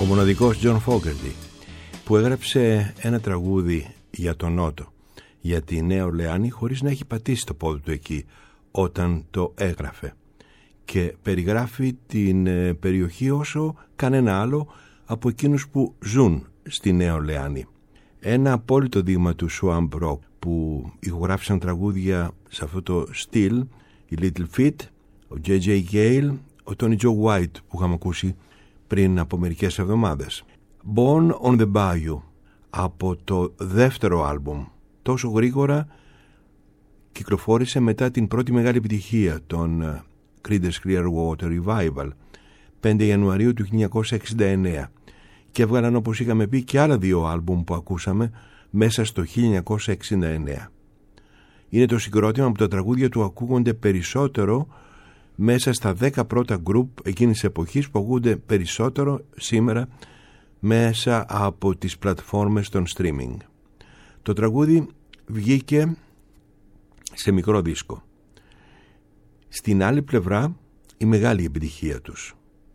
μοναδικός John Fogerty, που έγραψε ένα τραγούδι για τον Νότο, για τη Νέα Ορλεάνη, χωρίς να έχει πατήσει το πόδι του εκεί όταν το έγραφε, και περιγράφει την περιοχή όσο κανένα άλλο από εκείνους που ζουν στη Νέα Ορλεάνη. Ένα απόλυτο δείγμα του Swamp Rock, που ηχογράφησαν τραγούδια σε αυτό το στυλ οι Little Feat, ο J.J. Gale, ο Tony Joe White, που είχαμε ακούσει πριν από μερικές εβδομάδες. Born on the Bayou, από το δεύτερο άλμπουμ, τόσο γρήγορα κυκλοφόρησε μετά την πρώτη μεγάλη επιτυχία των Creedence Clearwater Revival, 5 Ιανουαρίου του 1969, και έβγαλαν, όπως είχαμε πει, και άλλα δύο άλμπουμ που ακούσαμε μέσα στο 1969. Είναι το συγκρότημα που τα τραγούδια του ακούγονται περισσότερο μέσα στα 10 πρώτα γκρουπ εκείνης της εποχής, που ακούγονται περισσότερο σήμερα μέσα από τις πλατφόρμες των streaming. Το τραγούδι βγήκε σε μικρό δίσκο. Στην άλλη πλευρά η μεγάλη επιτυχία τους.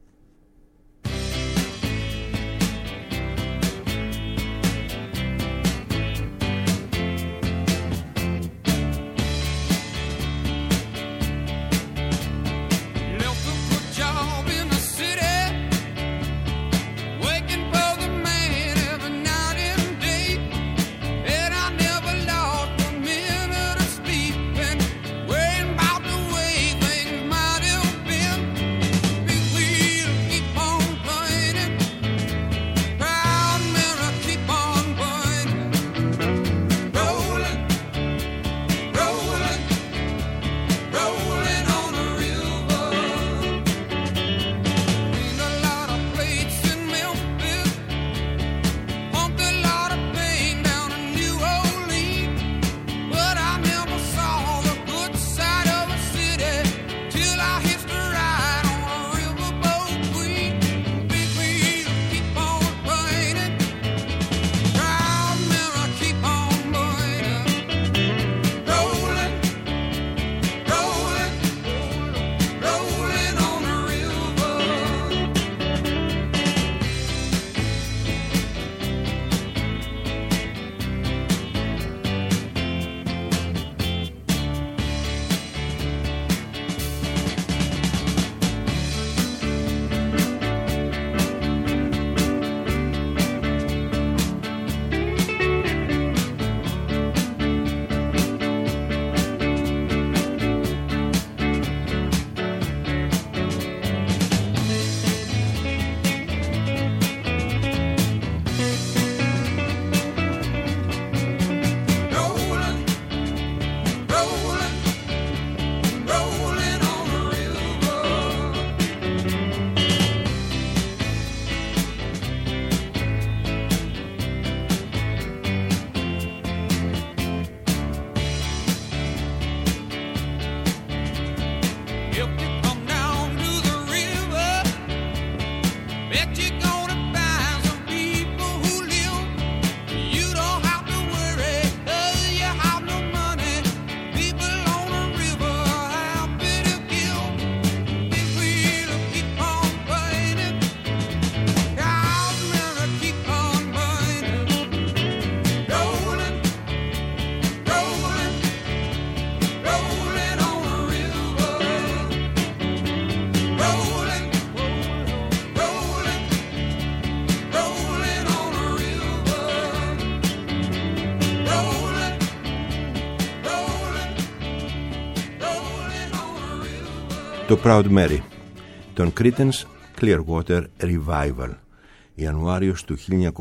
Το Proud Mary, τον Creedence Clearwater Revival, Ιανουάριος του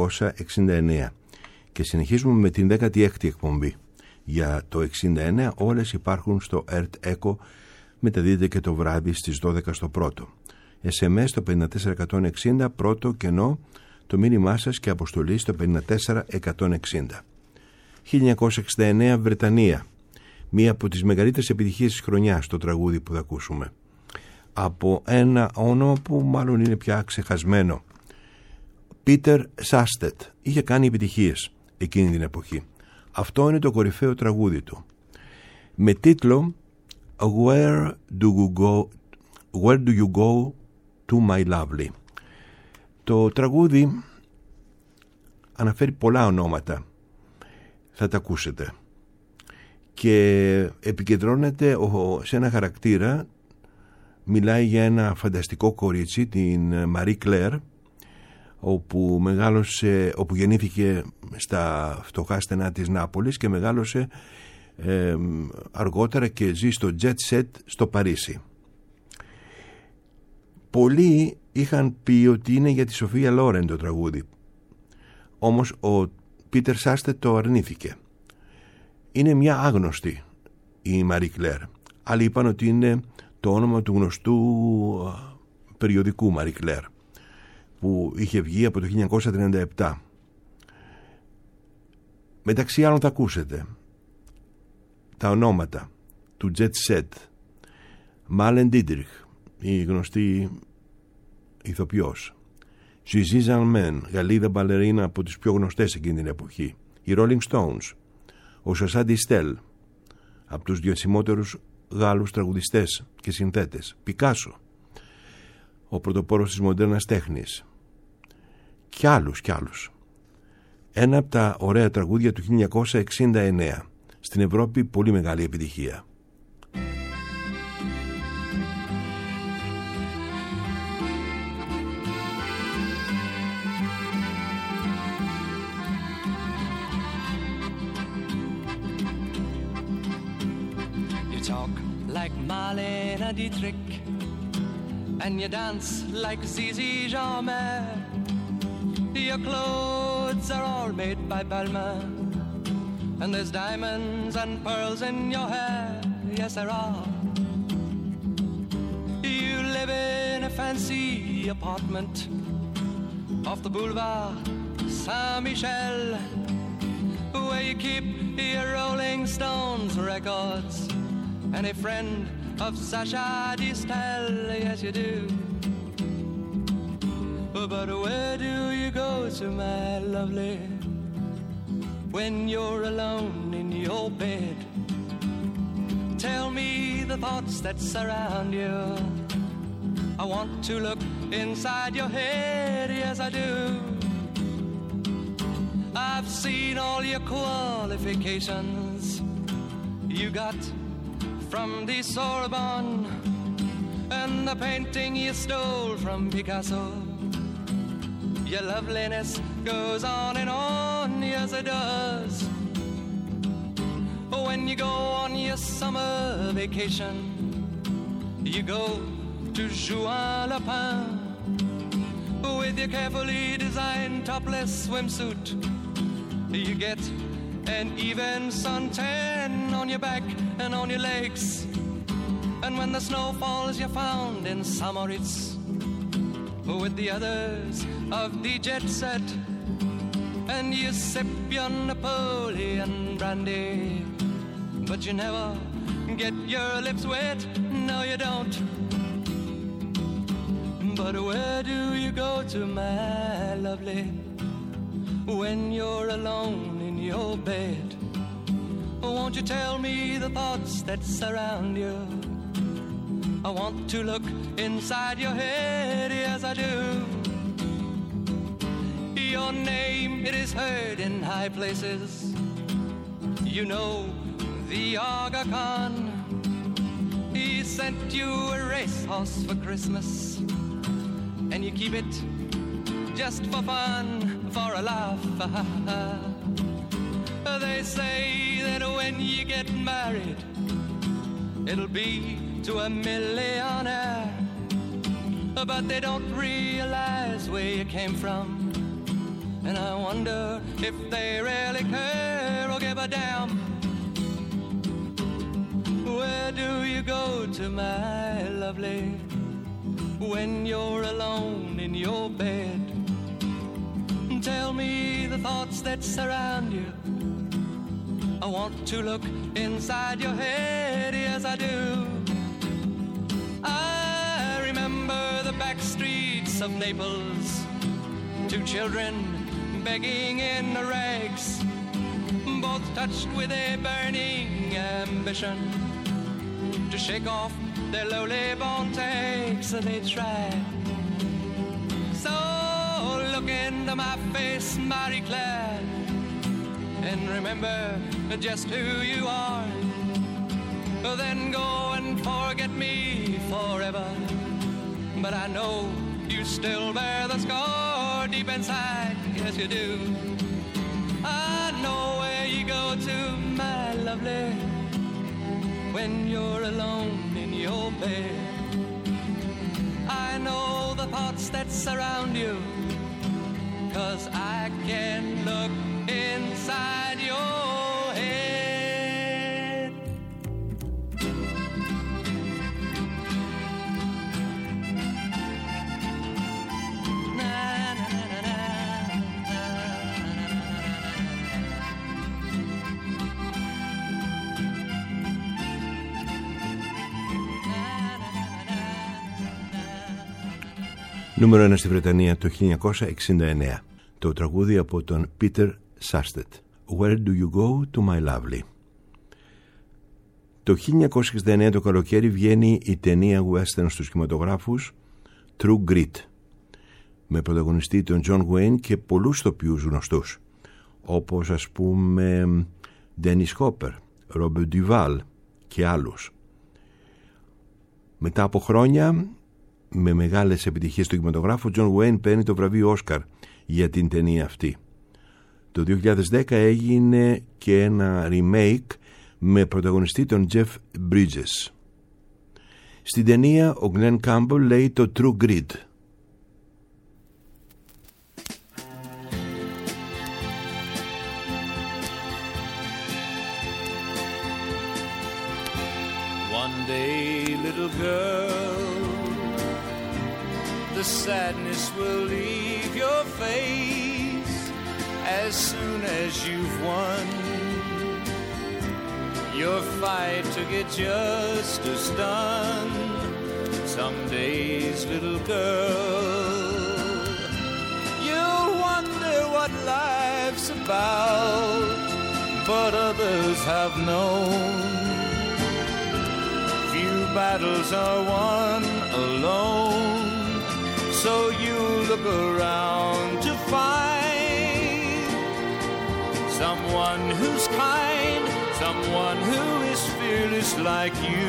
1969, και συνεχίζουμε με την 16η εκπομπή. Για το 69 όλες υπάρχουν στο Earth Echo, μεταδίδεται και το βράδυ στις 12 στο πρώτο. SMS στο 54160, πρώτο κενό, το μήνυμά σας και αποστολή στο 54160. 1969 Βρετανία, μία από τις μεγαλύτερες επιτυχίες της χρονιάς, το τραγούδι που θα ακούσουμε, από ένα όνομα που μάλλον είναι πια ξεχασμένο. Peter Sastet είχε κάνει επιτυχίες εκείνη την εποχή. Αυτό είναι το κορυφαίο τραγούδι του, με τίτλο Where do you go to my lovely. Το τραγούδι αναφέρει πολλά ονόματα, θα τα ακούσετε, και επικεντρώνεται σε ένα χαρακτήρα. Μιλάει για ένα φανταστικό κορίτσι, την Μαρί Κλέρ, όπου γεννήθηκε στα φτωχά στενά της Νάπολης και μεγάλωσε αργότερα και ζει στο Jet Set στο Παρίσι. Πολλοί είχαν πει ότι είναι για τη Σοφία Λόρεν το τραγούδι, όμως ο Πίτερ Σάστε το αρνήθηκε. Είναι μια άγνωστη η Μαρί Κλέρ. Άλλοι είπαν ότι είναι το όνομα του γνωστού περιοδικού Μαρί Κλέρ, που είχε βγει από το 1937. Μεταξύ άλλων θα ακούσετε τα ονόματα του Jet Set: Μάλεν Ντίτριχ, η γνωστή ηθοποιός, Ζιζί Ζαλμέν, Γαλλίδα μπαλερίνα από τις πιο γνωστές εκείνη την εποχή, οι Rolling Stones, ο Σασά Ντιστέλ, από τους διασημότερους Γάλλους τραγουδιστές και συνθέτες, Πικάσο, ο πρωτοπόρος της μοντέρνας τέχνης, κι άλλους. Ένα από τα ωραία τραγούδια του 1969, στην Ευρώπη πολύ μεγάλη επιτυχία. Like Marlene Dietrich, and you dance like Zizi Jeanmaire. Your clothes are all made by Balmain, and there's diamonds and pearls in your hair. Yes, there are. You live in a fancy apartment off the boulevard Saint-Michel, where you keep your Rolling Stones records and a friend of Sasha Distel. Yes, you do. But where do you go to, my lovely, when you're alone in your bed? Tell me the thoughts that surround you. I want to look inside your head. Yes, I do. I've seen all your qualifications you got from the Sorbonne, and the painting you stole from Picasso. Your loveliness goes on and on, yes it does. When you go on your summer vacation, you go to Juan-le-Pin with your carefully designed topless swimsuit. You get an even suntan on your back and on your legs, and when the snow falls you're found in Samoritz with the others of the jet set, and you sip your Napoleon brandy, but you never get your lips wet, no you don't. But where do you go to, my lovely, when you're alone in your bed? Won't you tell me the thoughts that surround you? I want to look inside your head, yes I do. Your name, it is heard in high places. You know the Aga Khan, he sent you a racehorse for Christmas, and you keep it just for fun, for a laugh. They say that when you get married, it'll be to a millionaire, but they don't realize where you came from, and I wonder if they really care or give a damn. Where do you go to, my lovely, when you're alone in your bed? Tell me the thoughts that surround you. I want to look inside your head, yes I do. I remember the back streets of Naples, two children begging in the rags, both touched with a burning ambition to shake off their lowly born takes. They tried so to my face, Marie Claire, and remember just who you are. Then go and forget me forever. But I know you still bear the scar deep inside, yes you do. I know where you go to, my lovely, when you're alone in your bed. I know the thoughts that surround you, 'cause I can look inside your head. Νούμερο 1 στη Βρετανία το 1969. Το τραγούδι από τον Peter Sastet. Where do you go to my lovely? Το 1969 το καλοκαίρι βγαίνει η ταινία western στους κινηματογράφους True Grit, με πρωταγωνιστή τον John Wayne και πολλούς τοπιούς γνωστούς, όπως ας πούμε Dennis Hopper, Robert Duvall και άλλους. Μετά από χρόνια με μεγάλες επιτυχίες στο κινηματογράφο, John Wayne παίρνει το βραβείο Όσκαρ για την ταινία αυτή. Το 2010 έγινε και ένα remake με πρωταγωνιστή τον Jeff Bridges. Στην ταινία ο Glenn Campbell λέει το True Grit. One day, little girl, the sadness will leave your face as soon as you've won your fight to get justice done. Some days, little girl, you'll wonder what life's about, but others have known few battles are won alone. So you look around to find someone who's kind, someone who is fearless like you.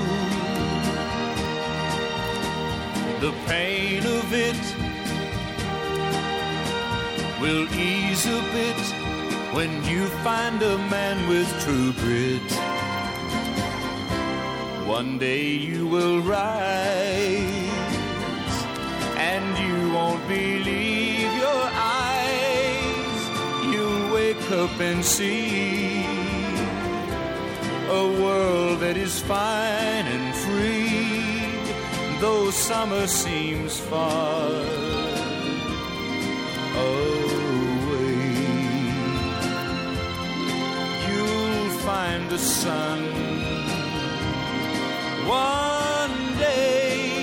The pain of it will ease a bit when you find a man with true grit. One day you will rise and you won't believe your eyes. You'll wake up and see a world that is fine and free, though summer seems far away. You'll find the sun one day.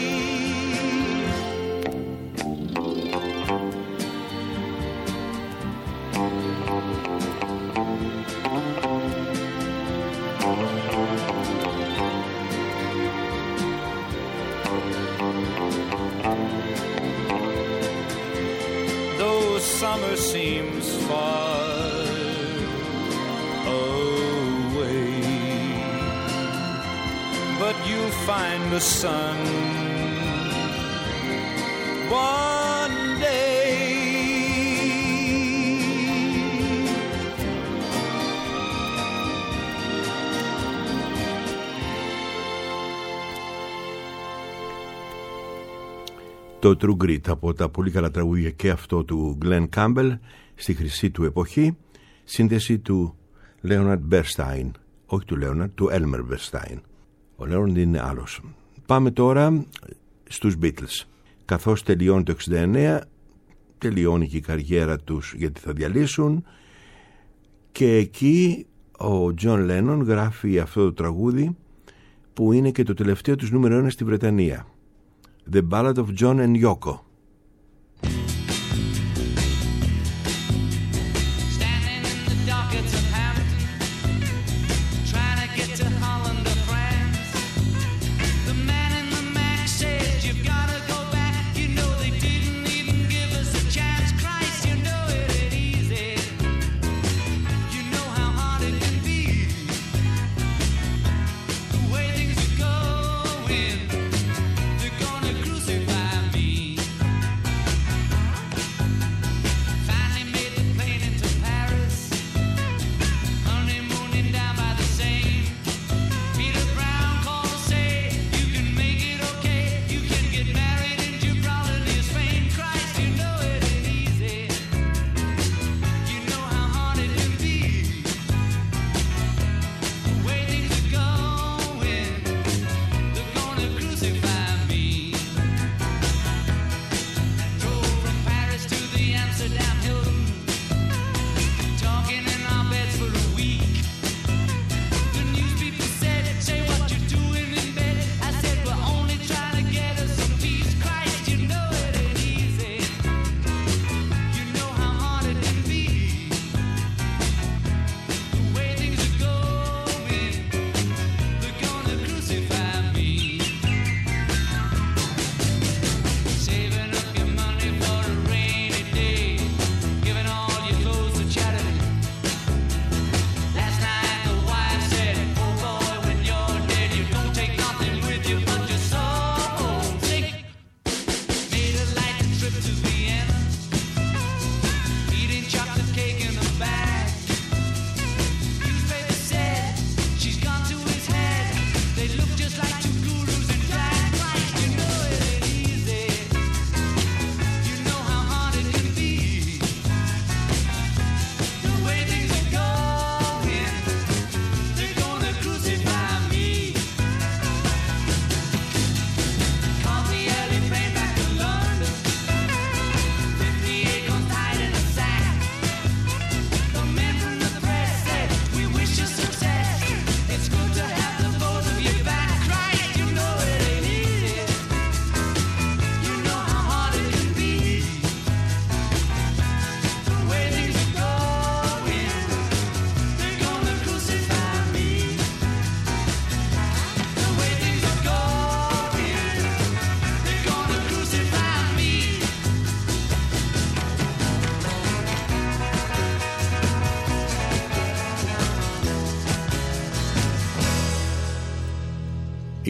Though summer seems far away, but you'll find the sun one day. Το True Grit, από τα πολύ καλά τραγούδια και αυτό του Glenn Campbell στη χρυσή του εποχή, σύνδεση του Leonard Bernstein, όχι του Leonard, του Elmer Bernstein. Ο Leonard είναι άλλος. Πάμε τώρα στους Beatles. Καθώς τελειώνει το 69, τελειώνει και η καριέρα τους γιατί θα διαλύσουν, και εκεί ο John Lennon γράφει αυτό το τραγούδι που είναι και το τελευταίο τους νούμερο 1 στη Βρετανία. The Ballad of John and Yoko. Christ,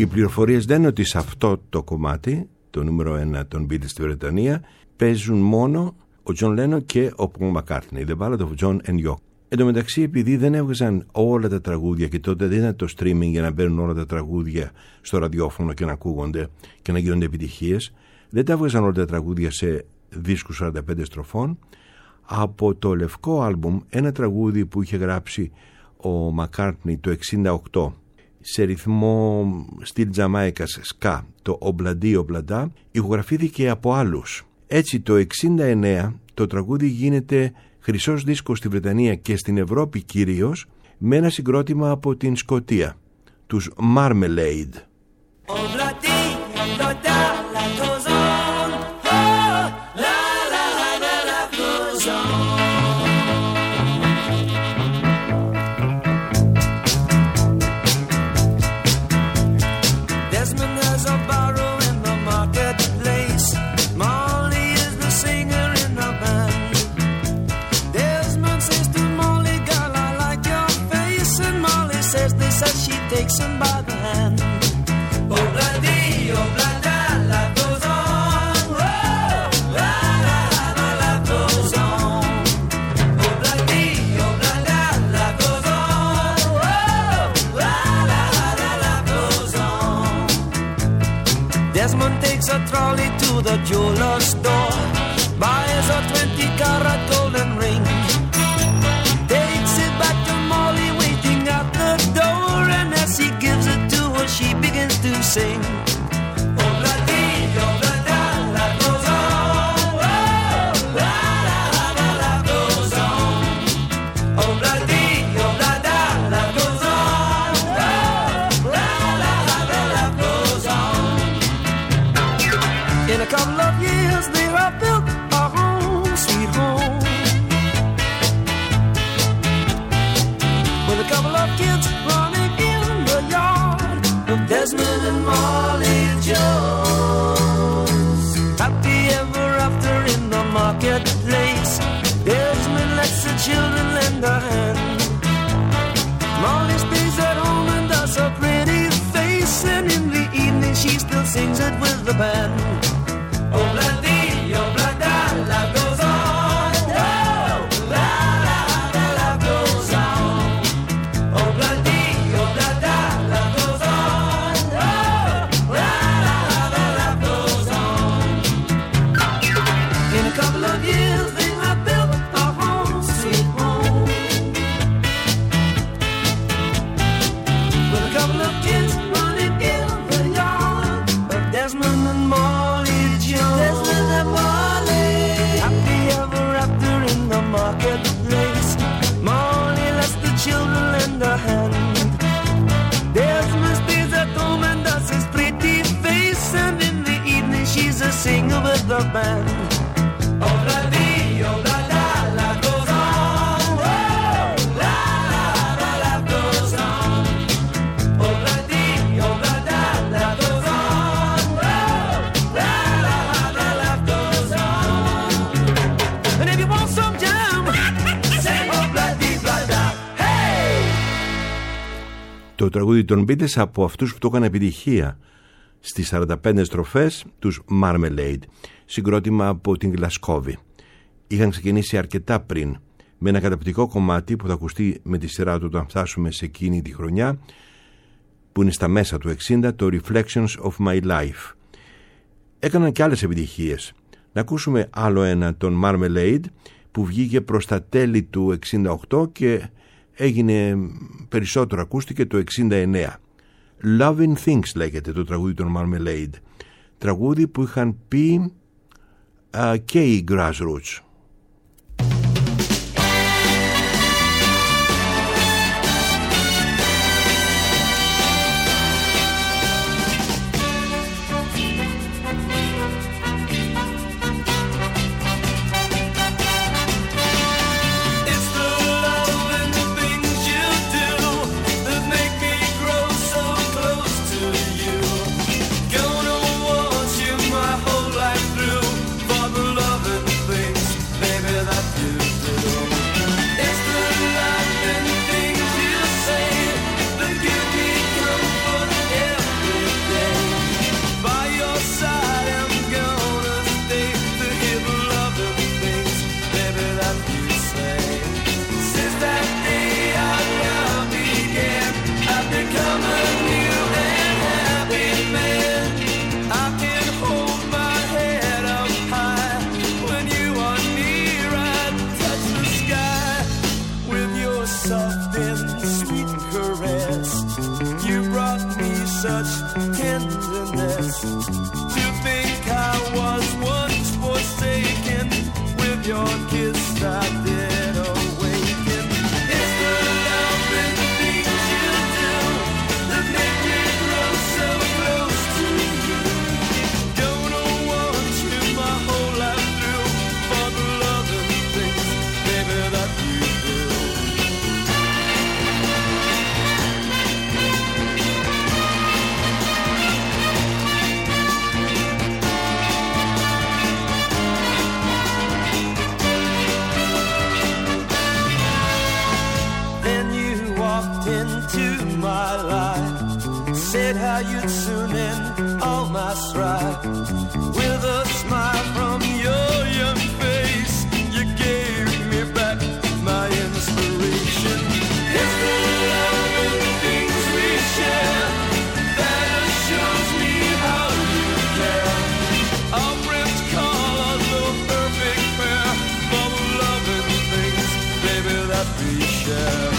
Οι πληροφορίες λένε ότι σε αυτό το κομμάτι, το νούμερο 1 των Beatles στη Βρετανία, παίζουν μόνο ο John Lennon και ο Paul McCartney, The Ballad of John and Yoko. Εν τω μεταξύ, επειδή δεν έβγαζαν όλα τα τραγούδια και τότε δεν ήταν το streaming για να μπαίνουν όλα τα τραγούδια στο ραδιόφωνο και να ακούγονται και να γίνονται επιτυχίες, δεν τα έβγαζαν όλα τα τραγούδια σε δίσκους 45 στροφών. Από το λευκό άλμπουμ, ένα τραγούδι που είχε γράψει ο McCartney το 68 σε ρυθμό στυλ Τζαμάικας σκά, το Obladi Oblada, ηχογραφήθηκε από άλλους. Έτσι το 69 το τραγούδι γίνεται χρυσός δίσκος στη Βρετανία και στην Ευρώπη κυρίως, με ένα συγκρότημα από την Σκωτία, τους Marmalade. Takes him by the hand. Obladi, oblada, life goes on. Whoa, la la la, life goes on. Obladi, oblada, life goes on. Whoa, la la la, life goes on. Desmond takes a trolley to the jeweler's store, buys a 20-carat golden ring, takes it back to Molly waiting at the door. As he gives it to her, she begins to sing. Obladi, oblada, life goes on. Whoa, la la la, life goes on. Obladi, oblada, life goes on. Whoa, la la la, life goes on. In a couple of years, they have built a home, sweet home, with a couple of kids running Desmond and Molly Jones. Happy ever after in the marketplace. Desmond lets the children lend a hand. Molly stays at home and does a pretty face, and in the evening she still sings it with the band. Obladi, oblada, life goes on. Whoa, la la la, life goes on. Obladi, oblada, life goes on. Singer with the band. Obladi, oblada, life goes on. Whoa, la la la, life goes on. Obladi, oblada, life goes on. Whoa, la la la, life goes on. And if you want some jam, say obladi, oblada, hey! Το τραγούδι των Beatles από αυτούς που το έκαναν επιτυχία στις 45 στροφές, τους Marmalade, συγκρότημα από την Γλασκόβη. Είχαν ξεκινήσει αρκετά πριν με ένα καταπληκτικό κομμάτι που θα ακουστεί με τη σειρά του όταν φτάσουμε σε εκείνη τη χρονιά, που είναι στα μέσα του 60, το Reflections of My Life. Έκαναν και άλλες επιτυχίες. Να ακούσουμε άλλο ένα, τον Marmalade, που βγήκε προς τα τέλη του 68 και έγινε περισσότερο, ακούστηκε το 69. Loving Things λέγεται το τραγούδι των Marmalade, τραγούδι που είχαν πει και οι Grassroots. Gonna want you my whole life through, for the loving things kiss that did awaken. It's the love and the things you do that make me grow so close to you. Gonna want you my whole life through for the love and the things, baby, that we do. Into my life, said how you'd soon end all my strife. With a smile from your young face, you gave me back my inspiration. It's the love and the things we share that assures me how you care. Our friends call us the perfect pair for the love and the things, baby, that we share.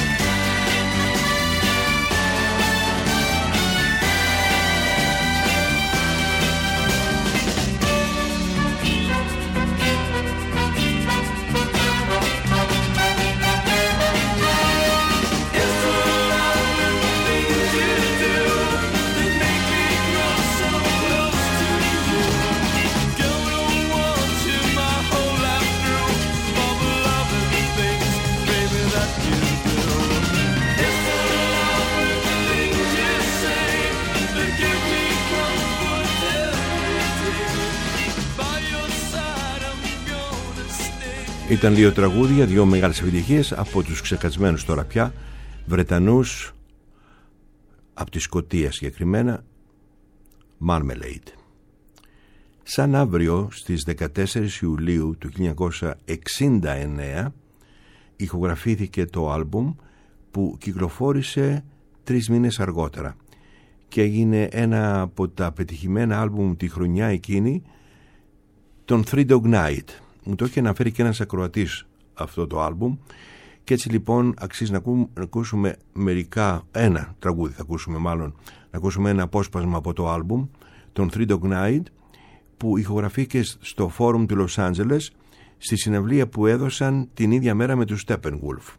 Ήταν δύο τραγούδια, δύο μεγάλες επιτυχίες από τους ξεχασμένους τώρα πια Βρετανούς, από τη Σκωτία συγκεκριμένα, Marmalade. Σαν αύριο στις 14 Ιουλίου του 1969 ηχογραφήθηκε το άλμπουμ που κυκλοφόρησε 3 μήνες αργότερα και έγινε ένα από τα πετυχημένα άλμπουμ τη χρονιά εκείνη, τον Three Dog Night. Μου το έχει αναφέρει και ένας ακροατής αυτό το άλμπουμ και έτσι λοιπόν αξίζει να ακούσουμε ένα τραγούδι θα ακούσουμε μάλλον, να ακούσουμε ένα απόσπασμα από το άλμπουμ, τον Three Dog Night, που ηχογραφήθηκε στο Φόρουμ του Λος Άντζελες στη συναυλία που έδωσαν την ίδια μέρα με τους Steppenwolf.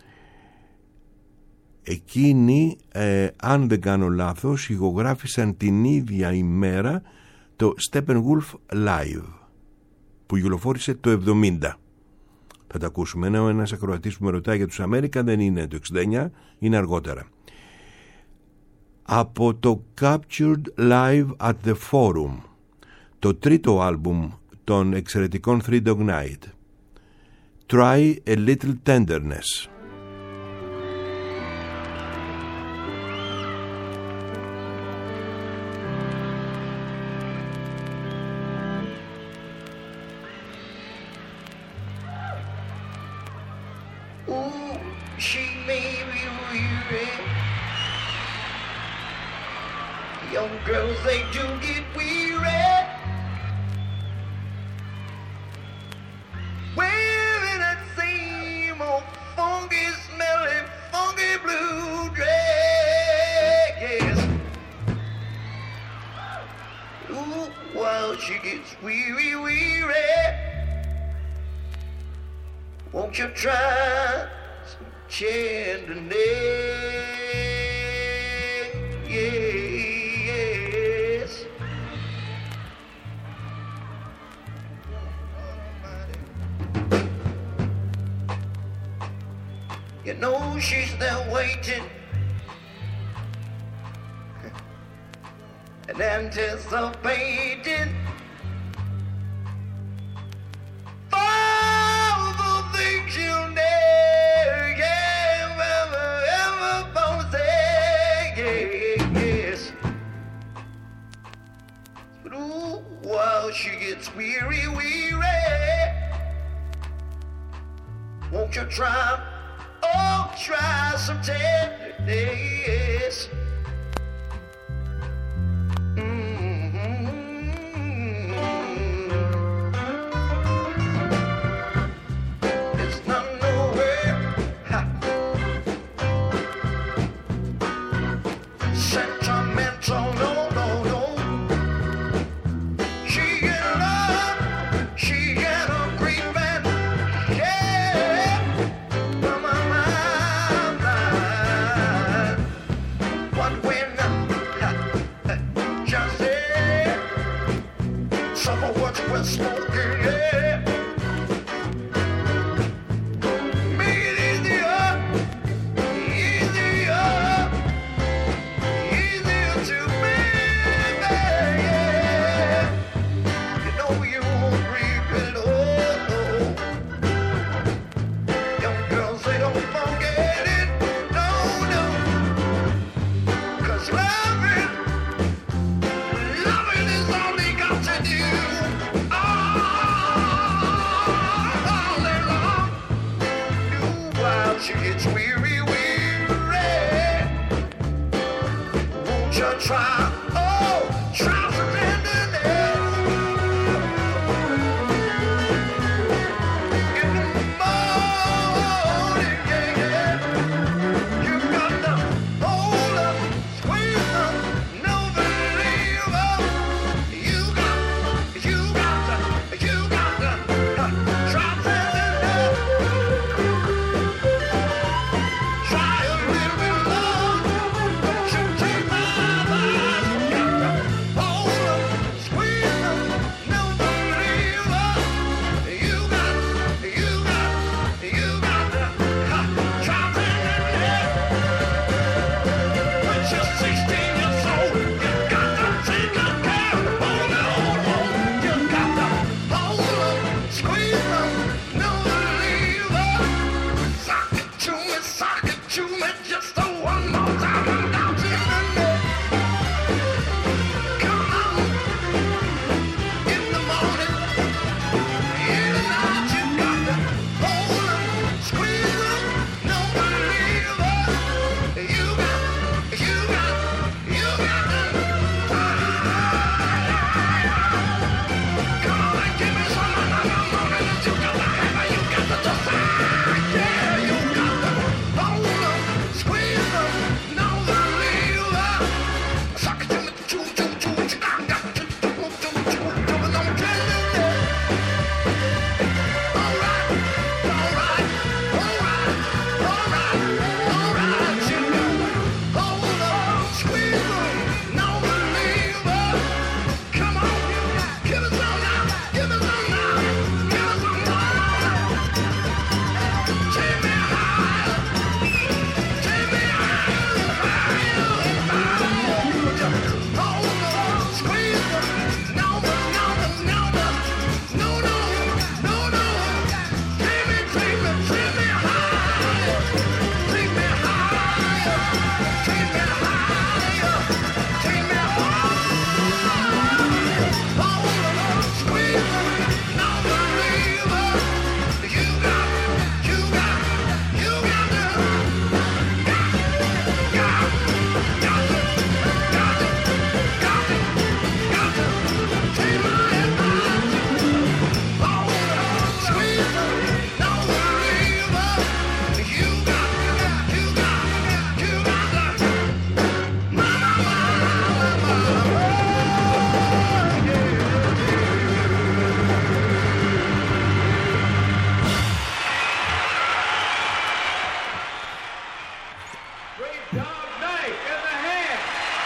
Εκείνοι, αν δεν κάνω λάθος, ηχογράφησαν την ίδια ημέρα το Steppenwolf Live που κυκλοφόρησε το 70. Θα τα ακούσουμε. Ένας ακροατής που με ρωτάει για τους Αμέρικα, δεν είναι το 69, είναι αργότερα. Από το Captured Live at the Forum, το τρίτο άλμπουμ των εξαιρετικών Three Dog Night, Try a Little Tenderness. She may be weary. Young girls, they do get weary. Wearing that same old funky smelling, funky blue dress. Ooh, while she gets weary, weary, won't you try tenderness, yes. You know she's there waiting and anticipating for the things you'll never while she gets weary, weary, won't you try, oh, try some tenderness. It's not nowhere, sentimental, no. She and a great band she gets weary, won't you try? Oh, try some tenderness. In the morning, yeah, yeah. You got to hold up, squeeze up, no believer. You got to try tenderness. Try a little bit love. You take my advice. Got to hold up, squeeze up, no believer. You got to try tenderness. When you're 16 years old, you got to take good care. Hold on, you got to hold up, squeeze up, no believer. Sock it to me, just one more time. I'm down to the net. Come on, in the morning, in the night, you got to hold up, squeeze up, no believer. You got to. Come on and give me some of that morning that you got to have. You got to decide, yeah, you got to hold up, squeeze up, no believer. Suck it to me, choo, I got to do, no tenderness. All right, you got to hold up, squeeze up, no believer. Come on, give us some now, give us some now, give us some more. Take me higher, take me higher, hold up, squeeze up, no, take me higher, take me higher, take me higher, take me higher. Hold up, squeeze up, no believer. You got to take my advice. Hold up, squeeze up, no believer. You got to. Great Dog Night in the hand.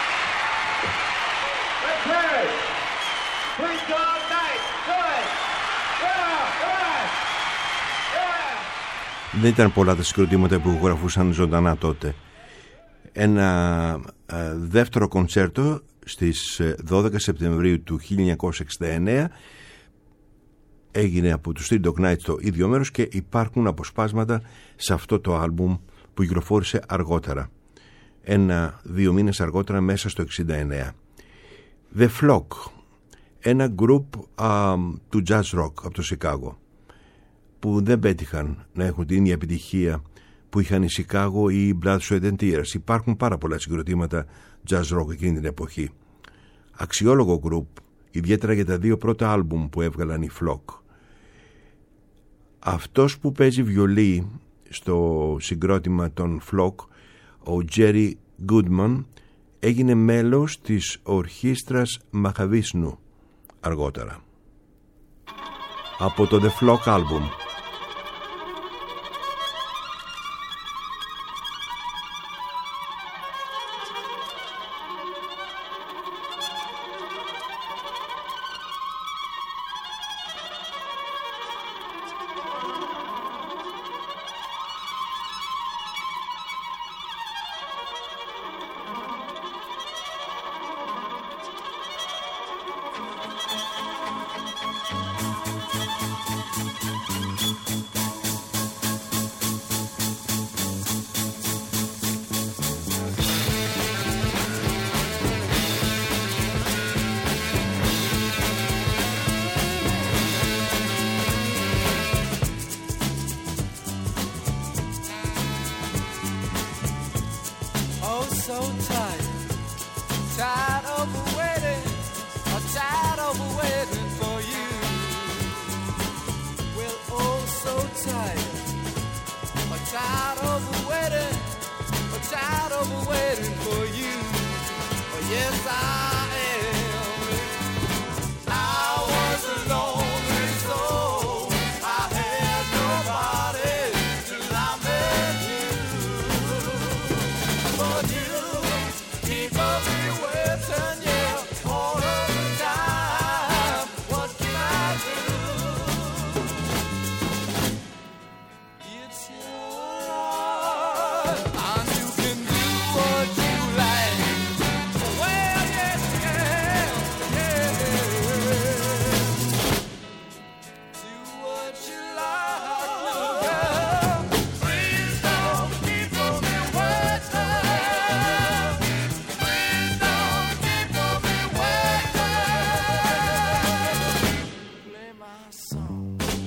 Let's hear it. Great Dog Night. Good. Yeah. Δεν ήταν πολλά τα συγκροτήματα που γραφούσαν ζωντανά τότε. Ένα δεύτερο κοντσέρτο στις 12 Σεπτεμβρίου του 1969 έγινε από τους Three Dog Night στο ίδιο μέρος και υπάρχουν αποσπάσματα σε αυτό το άλμπουμ που κυκλοφόρησε αργότερα. 1-2 μήνες αργότερα, μέσα στο 69. The Flock, ένα group του jazz rock από το Σικάγο, που δεν πέτυχαν να έχουν την ίδια επιτυχία που είχαν οι Σικάγο ή οι Blood, Sweat and Tears. Υπάρχουν πάρα πολλά συγκροτήματα jazz rock εκείνη την εποχή. Αξιόλογο group, ιδιαίτερα για τα δύο πρώτα άλμπουμ που έβγαλαν οι Flock. Αυτός που παίζει βιολί στο συγκρότημα των Flock, ο Jerry Goodman, έγινε μέλος της ορχήστρας Μαχαβίσνου αργότερα. Από το The Flock Album. so tired, tired of waiting, tired of waiting for you. Well, oh, so tired, tired of waiting, tired of waiting for you. Oh, yes, I am. I was a lonely soul. I had nobody till I met you. But you keep up me waiting, yeah, all of the time. What can I do? It's your life, and you can do what you like. Well, yes, yeah, yeah. Do what you like, little girl. Please don't keep on me waiting. Please don't keep on me waiting. Play my song.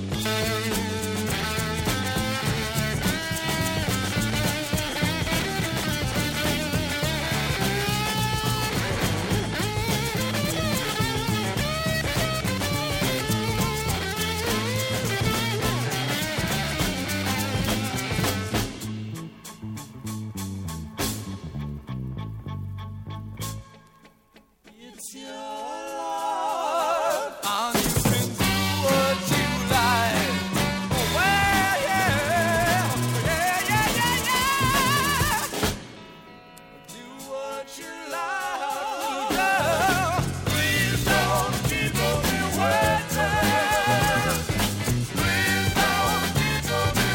It's your life, and you can do what you like. Oh, well, yeah, yeah, yeah, yeah, yeah. Do what you like, girl. Please don't keep on me waiting. Please don't keep on me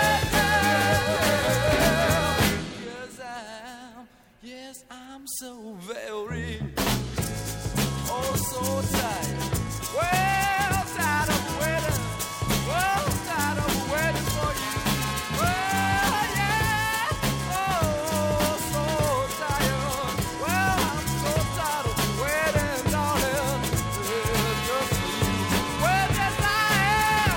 waiting. Yes, I'm so very. Oh, so tired. Well, tired of waiting. Well, tired of waiting for you. Well, yeah. Oh, so tired. Well, I'm so tired of waiting, darling. Just for you. Well, yes, I am.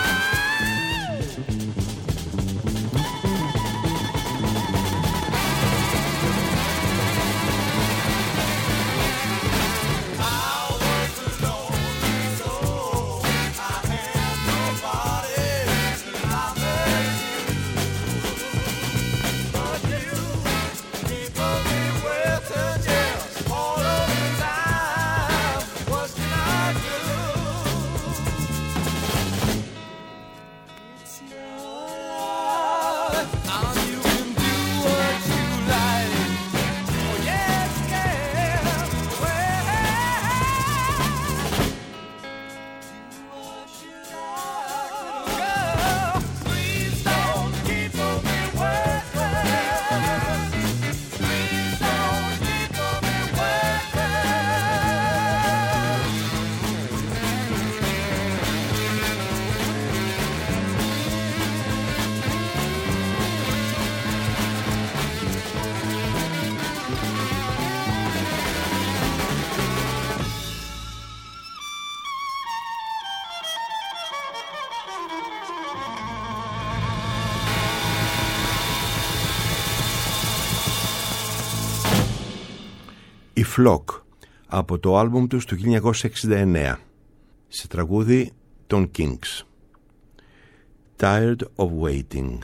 Η Flock από το άλμπουμ τους του 1969 σε τραγούδι των Kings. Tired of Waiting.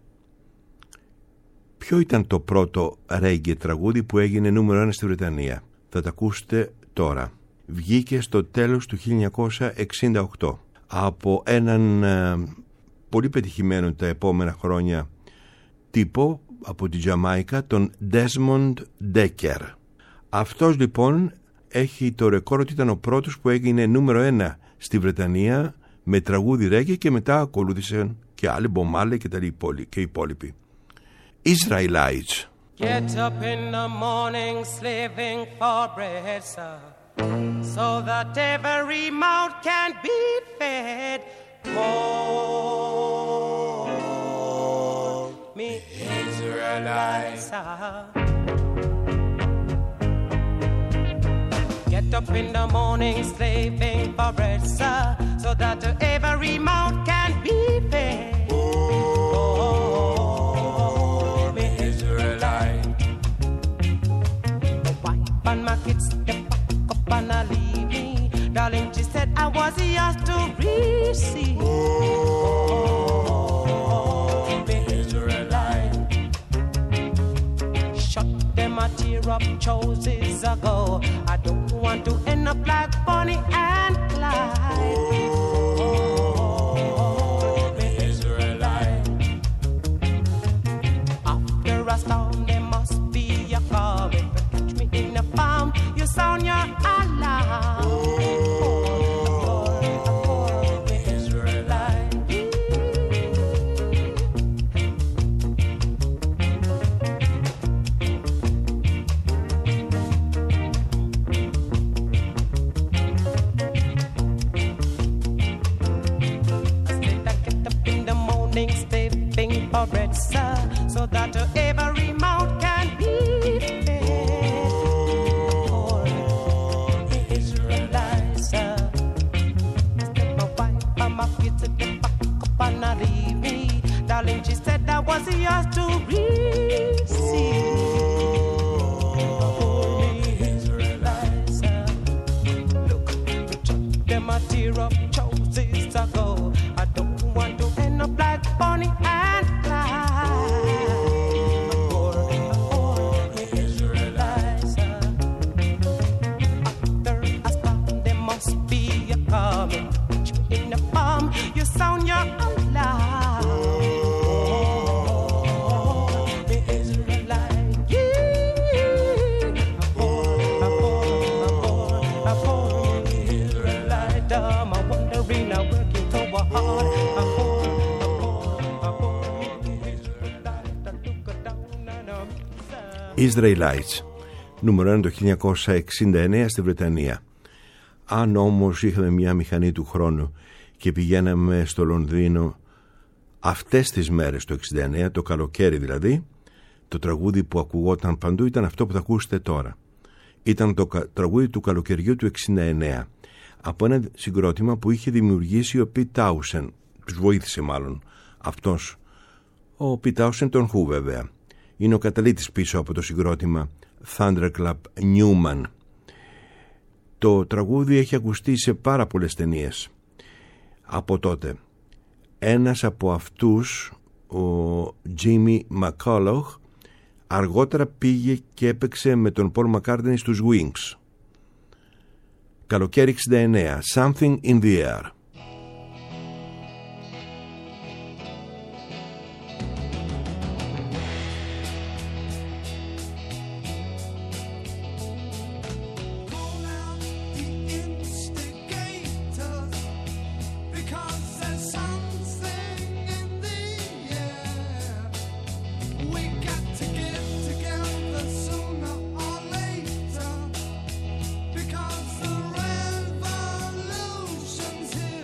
Ποιο ήταν το πρώτο reggae τραγούδι που έγινε νούμερο 1 στη Βρετανία? Θα τα ακούσετε τώρα. Βγήκε στο τέλος του 1968 από έναν πολύ πετυχημένο τα επόμενα χρόνια τύπο από τη Τζαμάικα, τον Desmond Decker. Αυτός λοιπόν έχει το ρεκόρ ότι ήταν ο πρώτος που έγινε νούμερο 1 στη Βρετανία με τραγούδι reggae και μετά ακολούθησαν και άλλοι, Μπομάλε και οι υπόλοιποι. Israelites. Get up in the morning slaving for bread, sir, so that every mouth can be fed. Oh, me Israelites, sir. Get up in the morning slaving for bread, sir, so that every mouth can be fed. Oh, me Israelite. teardrop choices ago. I don't want to end up like Bonnie and Clyde. Oh, the Israelite. After a storm, there must be a calm. If you catch me in a palm, you sound your alarm. Bread, sir, so that every mouth can be fed. For the Israelites, sir. Step my wife, I'm up here to the back up and not leave me. Darling, she said that was yours to receive. For the Israelites, sir. Look, them a tear up choices ago. I don't want to end up like Bonnie and Israelites, νούμερο 1 το 1969 στη Βρετανία. Αν όμως είχαμε μια μηχανή του χρόνου και πηγαίναμε στο Λονδίνο αυτές τις μέρες το 69, το καλοκαίρι δηλαδή, το τραγούδι που ακουγόταν παντού ήταν αυτό που θα ακούσετε τώρα. Ήταν το τραγούδι του καλοκαιριού του 69, από ένα συγκρότημα που είχε δημιουργήσει ο Pete Townshend. Τους βοήθησε μάλλον αυτός ο Pete Townshend, τον Who βέβαια. Είναι ο καταλήτης πίσω από το συγκρότημα Thunderclap Newman. Το τραγούδι έχει ακουστεί σε πάρα πολλές ταινίες από τότε. Ένας από αυτούς, ο Jimmy McCulloch, αργότερα πήγε και έπαιξε με τον Paul McCartney στους Wings. Καλοκαίρι 69, Something in the Air. Because the revolution's here.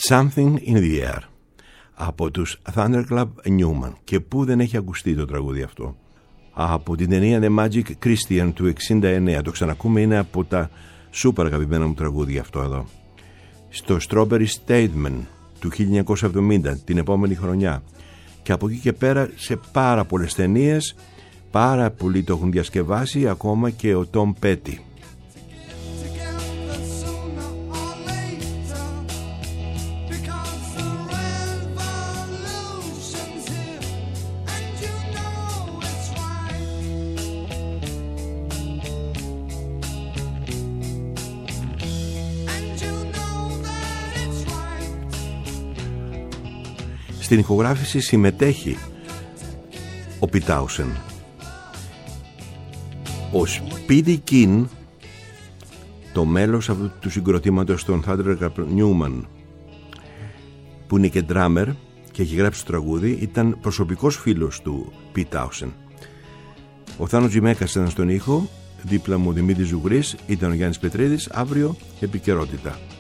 Something in the Air από τους Thunderclap Newman. Και πού δεν έχει ακουστεί το τραγούδι αυτό? Από την ταινία The Magic Christian του 69. Το ξανακούμε, είναι από τα σούπερ αγαπημένα μου τραγούδια αυτό εδώ. Στο Strawberry Statement του 1970, την επόμενη χρονιά. Και από εκεί και πέρα σε πάρα πολλές ταινίες, πάρα πολλοί το έχουν διασκευάσει, ακόμα και ο Tom Petty. Στην ηχογράφηση συμμετέχει ο Pete Townshend. Ο Speedy King, το μέλος αυτού του συγκροτήματος των Thunderclap Newman, που είναι και drummer και έχει γράψει το τραγούδι, ήταν προσωπικός φίλος του Pete Townshend. Ο Θάνος Τζιμέκας ήταν στον ήχο, δίπλα μου ο Δημήτρης Ζουγρής, ήταν ο Γιάννης Πετρίδης. Αύριο επικαιρότητα.